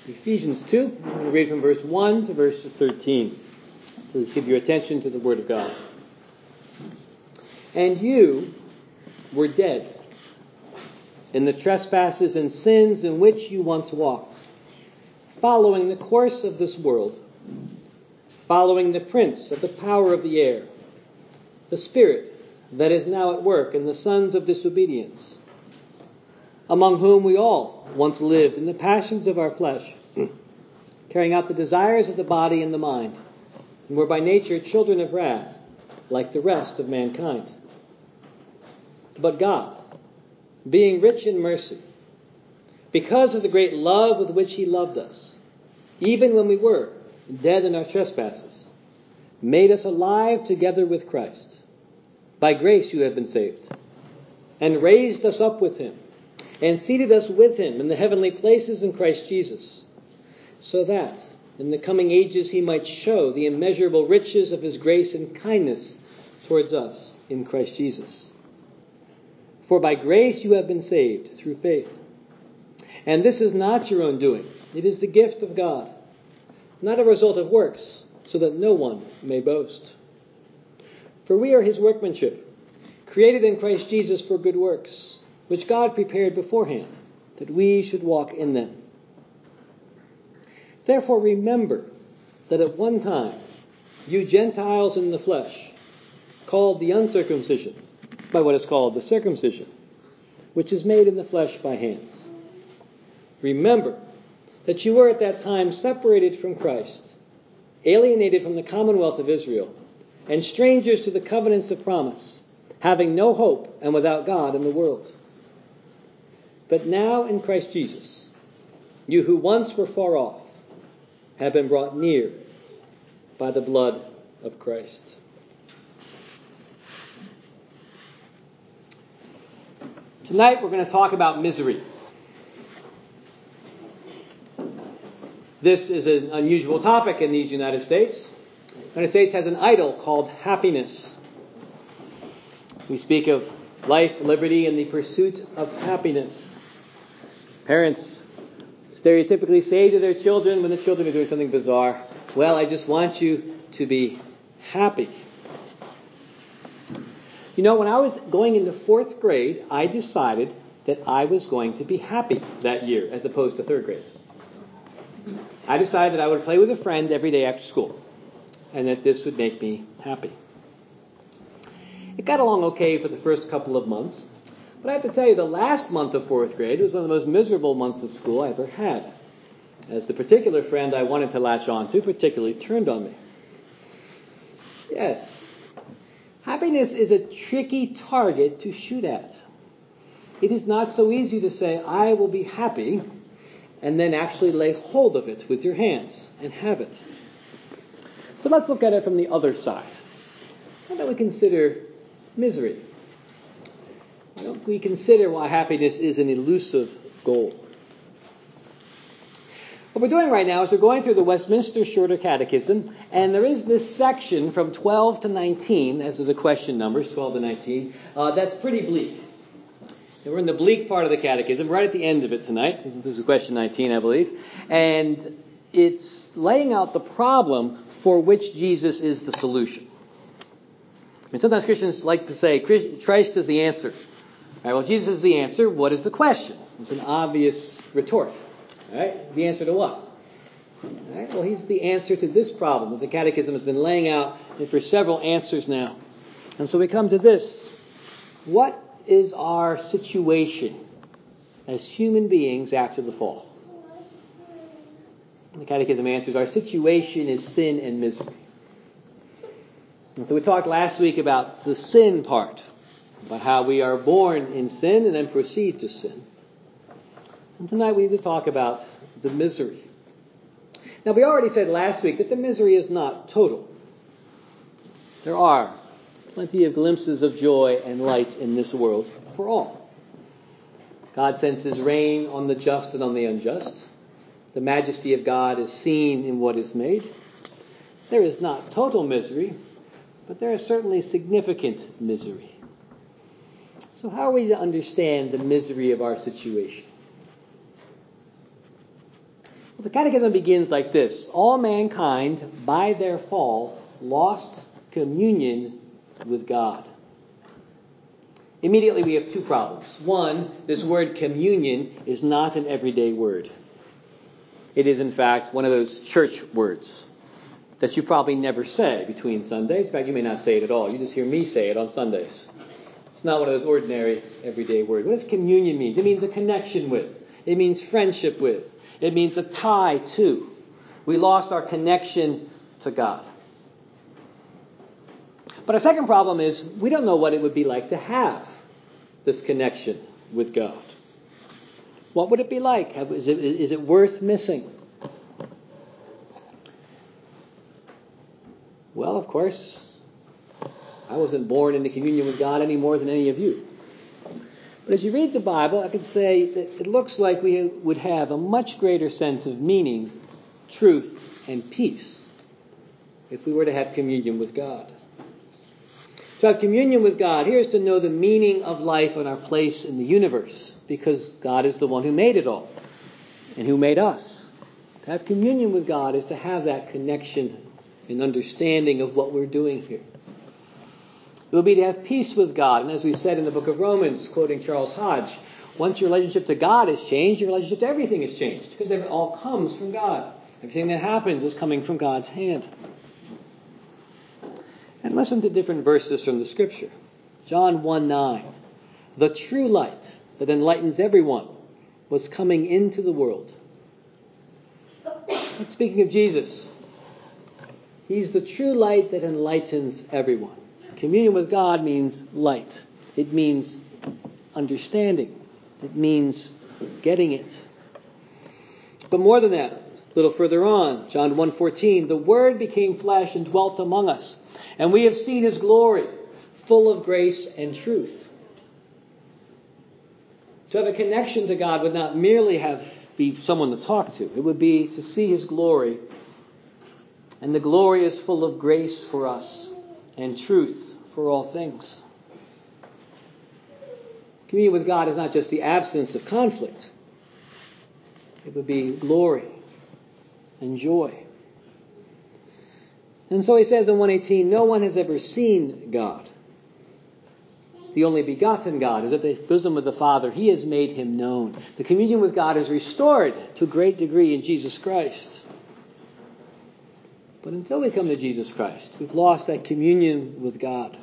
Ephesians 2, I'm going to read from verse 1 to verse 13. Please give your attention to the Word of God. And you were dead in the trespasses and sins in which you once walked, following the course of this world, following the prince of the power of the air, the spirit that is now at work in the sons of disobedience, among whom we all once lived in the passions of our flesh, carrying out the desires of the body and the mind, and were by nature children of wrath, like the rest of mankind. But God, being rich in mercy, because of the great love with which He loved us, even when we were dead in our trespasses, made us alive together with Christ. By grace you have been saved, and raised us up with Him, and seated us with Him in the heavenly places in Christ Jesus, so that in the coming ages He might show the immeasurable riches of His grace and kindness towards us in Christ Jesus. For by grace you have been saved through faith. And this is not your own doing. It is the gift of God, not a result of works, so that no one may boast. For we are His workmanship, created in Christ Jesus for good works, which God prepared beforehand, that we should walk in them. Therefore remember that at one time you Gentiles in the flesh, called the uncircumcision by what is called the circumcision, which is made in the flesh by hands. Remember that you were at that time separated from Christ, alienated from the commonwealth of Israel, and strangers to the covenants of promise, having no hope and without God in the world. But now in Christ Jesus, you who once were far off have been brought near by the blood of Christ. Tonight we're going to talk about misery. This is an unusual topic in these United States. The United States has an idol called happiness. We speak of life, liberty, and the pursuit of happiness. Parents stereotypically say to their children when the children are doing something bizarre, well, I just want you to be happy. You know, when I was going into 4th grade, I decided that I was going to be happy that year as opposed to 3rd grade. I decided that I would play with a friend every day after school and that this would make me happy. It got along okay for the first couple of months, but I have to tell you, the last month of 4th grade was one of the most miserable months of school I ever had, as the particular friend I wanted to latch on to particularly turned on me. Yes, happiness is a tricky target to shoot at. It is not so easy to say, I will be happy, and then actually lay hold of it with your hands and have it. So let's look at it from the other side. How do we consider misery? Why don't we consider why happiness is an elusive goal? What we're doing right now is we're going through the Westminster Shorter Catechism, and there is this section from 12 to 19, as are the question numbers, 12 to 19, that's pretty bleak. And we're in the bleak part of the Catechism, right at the end of it tonight. This is question 19, I believe. And it's laying out the problem for which Jesus is the solution. I mean, sometimes Christians like to say, Christ is the answer. All right, well, Jesus is the answer. What is the question? It's an obvious retort. All right, the answer to what? All right, well, He's the answer to this problem that the Catechism has been laying out for several answers now. And so we come to this. What is our situation as human beings after the fall? The Catechism answers, our situation is sin and misery. And so we talked last week about the sin part, about how we are born in sin and then proceed to sin. And tonight we need to talk about the misery. Now, we already said last week that the misery is not total. There are plenty of glimpses of joy and light in this world for all. God sends His rain on the just and on the unjust. The majesty of God is seen in what is made. There is not total misery, but there is certainly significant misery. So how are we to understand the misery of our situation? Well, the Catechism begins like this. All mankind, by their fall, lost communion with God. Immediately we have two problems. One, this word communion is not an everyday word. It is, in fact, one of those church words that you probably never say between Sundays. In fact, you may not say it at all. You just hear me say it on Sundays. It's not one of those ordinary, everyday words. What does communion mean? It means a connection with. It means friendship with. It means a tie to. We lost our connection to God. But our second problem is we don't know what it would be like to have this connection with God. What would it be like? Is it worth missing? Well, of course, I wasn't born into communion with God any more than any of you. But as you read the Bible, I could say that it looks like we would have a much greater sense of meaning, truth, and peace if we were to have communion with God. To have communion with God, here is to know the meaning of life and our place in the universe, because God is the one who made it all and who made us. To have communion with God is to have that connection and understanding of what we're doing here. It will be to have peace with God. And as we said in the book of Romans, quoting Charles Hodge, once your relationship to God is changed, your relationship to everything is changed, because it all comes from God. Everything that happens is coming from God's hand. And listen to different verses from the Scripture. John 1:9. The true light that enlightens everyone was coming into the world. That's speaking of Jesus. He's the true light that enlightens everyone. Communion with God means light. It means understanding. It means getting it. But more than that, a little further on, John 1:14, the Word became flesh and dwelt among us, and we have seen His glory, full of grace and truth. To have a connection to God would not merely be someone to talk to. It would be to see His glory. And the glory is full of grace for us and truth for all things. Communion with God is not just the absence of conflict. It would be glory and joy. And so he says in 1:18, no one has ever seen God. The only begotten God is at the bosom of the Father. He has made Him known. The communion with God is restored to a great degree in Jesus Christ. But until we come to Jesus Christ, we've lost that communion with God.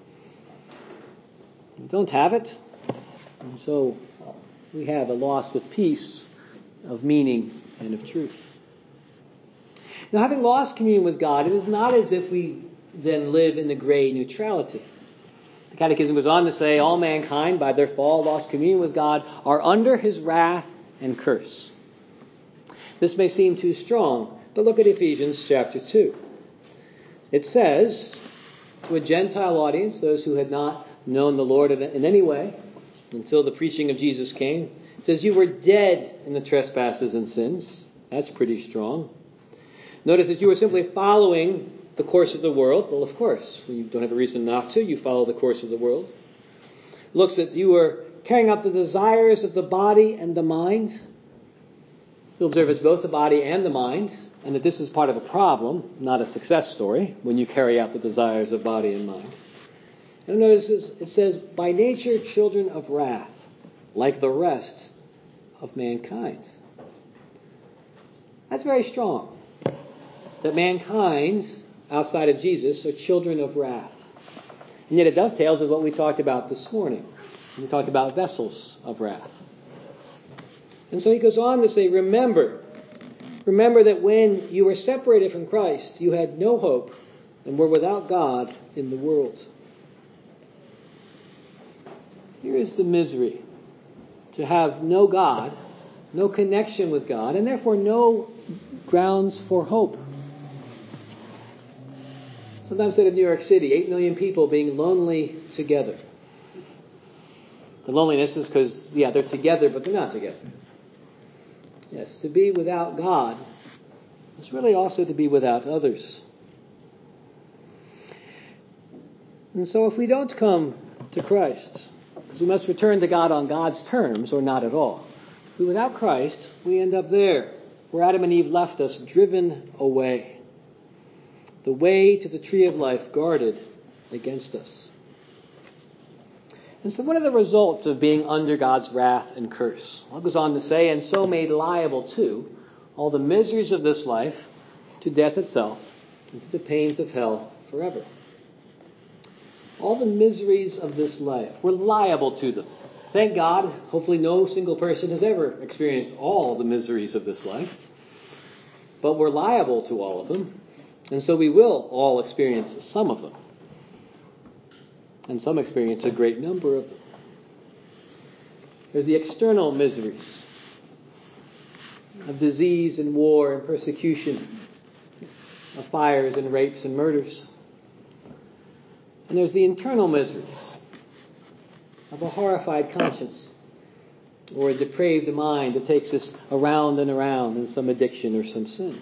We don't have it. And so we have a loss of peace, of meaning, and of truth. Now, having lost communion with God, it is not as if we then live in the gray neutrality. The Catechism goes on to say, all mankind, by their fall, lost communion with God, are under His wrath and curse. This may seem too strong, but look at Ephesians chapter 2. It says, to a Gentile audience, those who had not known the Lord in any way until the preaching of Jesus came, it says, you were dead in the trespasses and sins. That's pretty strong. Notice that you were simply following the course of the world. Well, of course, when you don't have a reason not to, you follow the course of the world. It looks that you were carrying out the desires of the body and the mind. You'll observe it's both the body and the mind, and that this is part of a problem, not a success story, when you carry out the desires of body and mind. And notice it says, by nature children of wrath, like the rest of mankind. That's very strong. That mankind, outside of Jesus, are children of wrath. And yet it dovetails with what we talked about this morning. We talked about vessels of wrath. And so he goes on to say, remember that when you were separated from Christ, you had no hope and were without God in the world. Here is the misery. To have no God, no connection with God, and therefore no grounds for hope. Sometimes said of New York City, 8 million people being lonely together. The loneliness is because, they're together, but they're not together. Yes, to be without God is really also to be without others. And so if we don't come to Christ, because we must return to God on God's terms or not at all. If we're without Christ, we end up there, where Adam and Eve left us, driven away. The way to the tree of life guarded against us. And so what are the results of being under God's wrath and curse? Well, it goes on to say, and so made liable to all the miseries of this life, to death itself, and to the pains of hell forever. All the miseries of this life, we're liable to them. Thank God, hopefully no single person has ever experienced all the miseries of this life. But we're liable to all of them. And so we will all experience some of them. And some experience a great number of them. There's the external miseries of disease and war and persecution, of fires and rapes and murders. And there's the internal miseries of a horrified conscience or a depraved mind that takes us around and around in some addiction or some sin.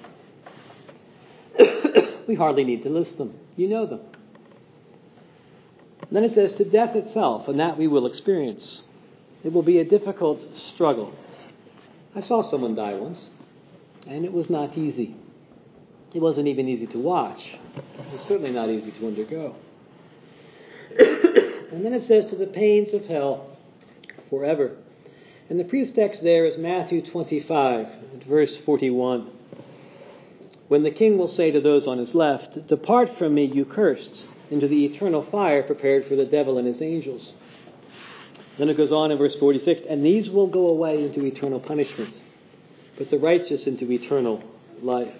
We hardly need to list them. You know them. And then it says, to death itself, and that we will experience. It will be a difficult struggle. I saw someone die once, and it was not easy. It wasn't even easy to watch. It was certainly not easy to undergo. And then it says, to the pains of hell forever. And the proof text there is Matthew 25, verse 41. When the king will say to those on his left, depart from me, you cursed, into the eternal fire prepared for the devil and his angels. Then it goes on in verse 46, and these will go away into eternal punishment, but the righteous into eternal life.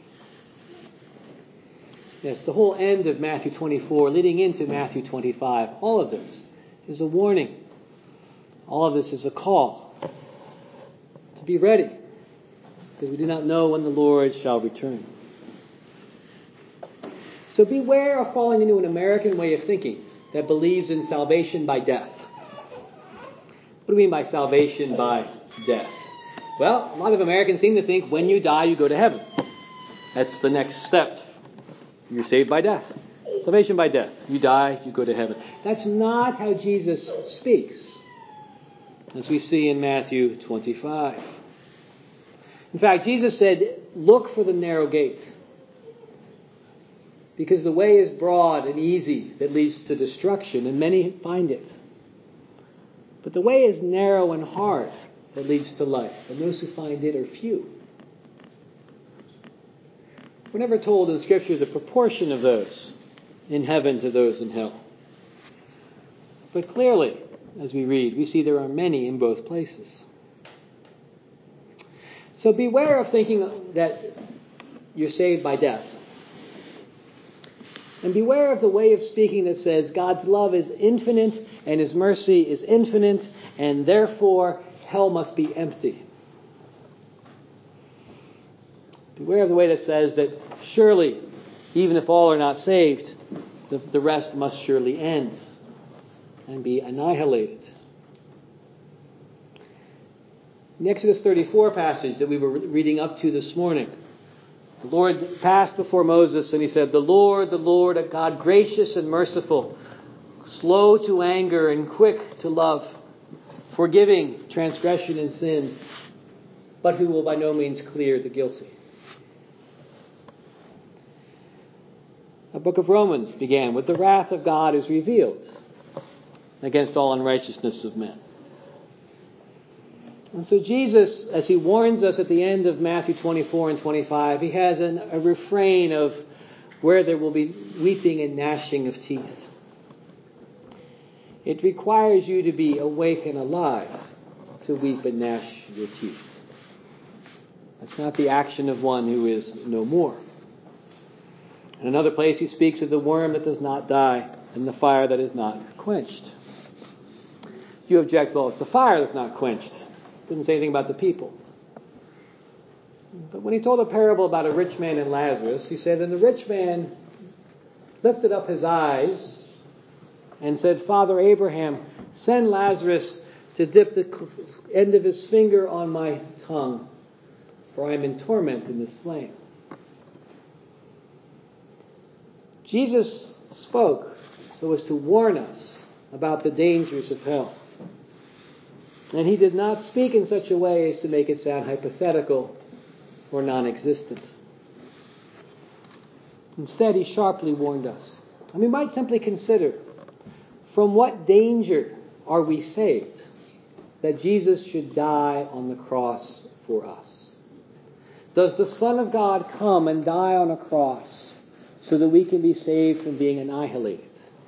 Yes, the whole end of Matthew 24, leading into Matthew 25, all of this is a warning. All of this is a call to be ready, because we do not know when the Lord shall return. So beware of falling into an American way of thinking that believes in salvation by death. What do we mean by salvation by death? Well, a lot of Americans seem to think when you die, you go to heaven. That's the next step. You're saved by death. Salvation by death. You die, you go to heaven. That's not how Jesus speaks, as we see in Matthew 25. In fact, Jesus said, look for the narrow gate, because the way is broad and easy that leads to destruction, and many find it. But the way is narrow and hard that leads to life, and those who find it are few. We're never told in Scripture the proportion of those in heaven to those in hell. But clearly, as we read, we see there are many in both places. So beware of thinking that you're saved by death. And beware of the way of speaking that says God's love is infinite and His mercy is infinite, and therefore hell must be empty. Beware of the way that says that surely, even if all are not saved, the rest must surely end and be annihilated. In the Exodus 34 passage that we were reading up to this morning, the Lord passed before Moses and He said, the Lord, a God gracious and merciful, slow to anger and quick to love, forgiving transgression and sin, but who will by no means clear the guilty. The book of Romans began with the wrath of God is revealed against all unrighteousness of men. And so Jesus, as He warns us at the end of Matthew 24 and 25, He has a refrain of where there will be weeping and gnashing of teeth. It requires you to be awake and alive to weep and gnash your teeth. That's not the action of one who is no more. In another place He speaks of the worm that does not die and the fire that is not quenched. You object, well, it's the fire that's not quenched. Didn't say anything about the people. But when He told a parable about a rich man and Lazarus, He said, and the rich man lifted up his eyes and said, Father Abraham, send Lazarus to dip the end of his finger on my tongue, for I am in torment in this flame. Jesus spoke so as to warn us about the dangers of hell. And He did not speak in such a way as to make it sound hypothetical or non-existent. Instead, he sharply warned us. And we might simply consider, from what danger are we saved that Jesus should die on the cross for us? Does the Son of God come and die on a cross so that we can be saved from being annihilated?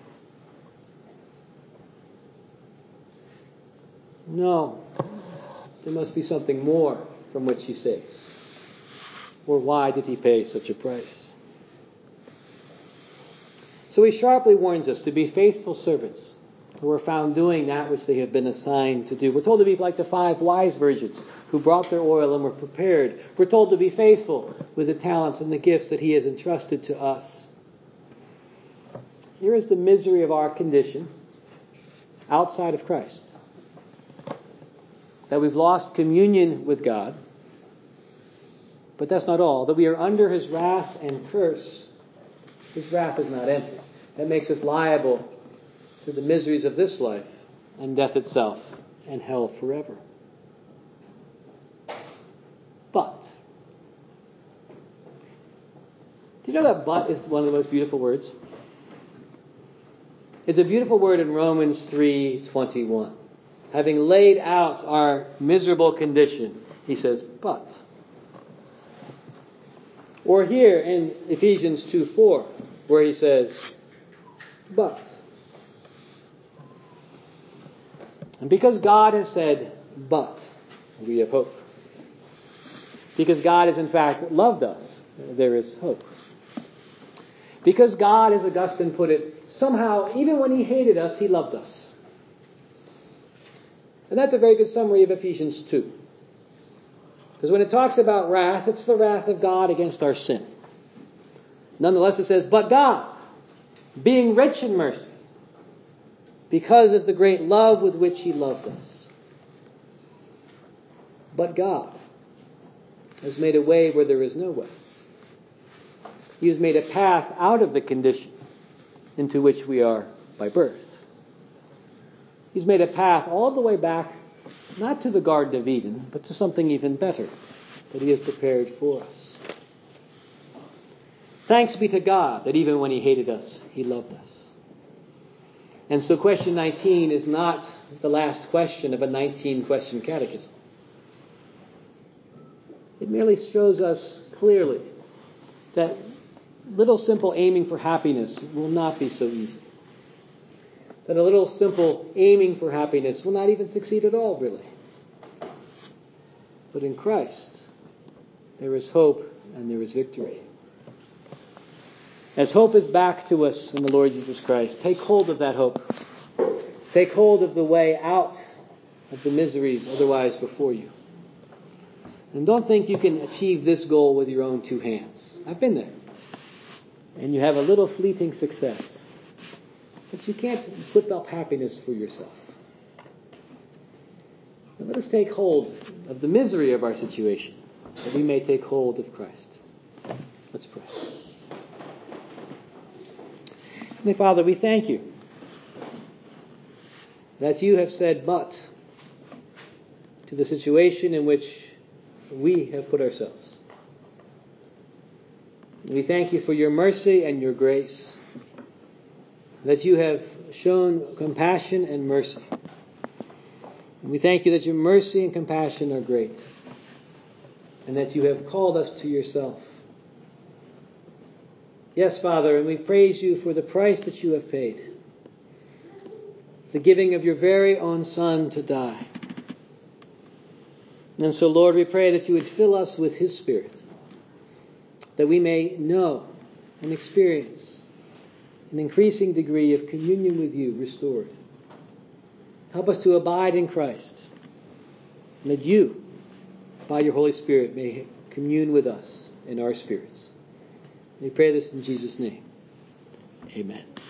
No. There must be something more from which he saves. Or why did he pay such a price? So he sharply warns us to be faithful servants who are found doing that which they have been assigned to do. We're told to be like the 5 wise virgins who brought their oil and were prepared. We're told to be faithful with the talents and the gifts that he has entrusted to us. Here is the misery of our condition outside of Christ. That we've lost communion with God. But that's not all. That we are under his wrath and curse. His wrath is not empty. That makes us liable to the miseries of this life and death itself and hell forever. But, do you know that but is one of the most beautiful words? It's a beautiful word in Romans 3:21. Having laid out our miserable condition, he says, but. Or here in Ephesians 2:4, where he says, but. And because God has said, but, we have hope. Because God has in fact loved us, there is hope. Because God, as Augustine put it, somehow, even when he hated us, he loved us. And that's a very good summary of Ephesians 2. Because when it talks about wrath, it's the wrath of God against our sin. Nonetheless, it says, but God, being rich in mercy, because of the great love with which he loved us. But God has made a way where there is no way. He has made a path out of the condition into which we are by birth. He's made a path all the way back, not to the Garden of Eden, but to something even better that he has prepared for us. Thanks be to God that even when he hated us, he loved us. And so question 19 is not the last question of a 19-question catechism. It merely shows us clearly that little simple aiming for happiness will not be so easy. That a little simple aiming for happiness will not even succeed at all, really. But in Christ, there is hope and there is victory. As hope is back to us in the Lord Jesus Christ, take hold of that hope. Take hold of the way out of the miseries otherwise before you. And don't think you can achieve this goal with your own 2 hands. I've been there. And you have a little fleeting success. But you can't whip up happiness for yourself. Now let us take hold of the misery of our situation, that we may take hold of Christ. Let's pray. Heavenly Father, we thank you that you have said but to the situation in which we have put ourselves. We thank you for your mercy and your grace, that you have shown compassion and mercy. And we thank you that your mercy and compassion are great, and that you have called us to yourself. Yes, Father, and we praise you for the price that you have paid, the giving of your very own Son to die. And so, Lord, we pray that you would fill us with his Spirit, that we may know and experience an increasing degree of communion with you restored. Help us to abide in Christ, and that you, by your Holy Spirit, may commune with us in our spirits. We pray this in Jesus' name. Amen.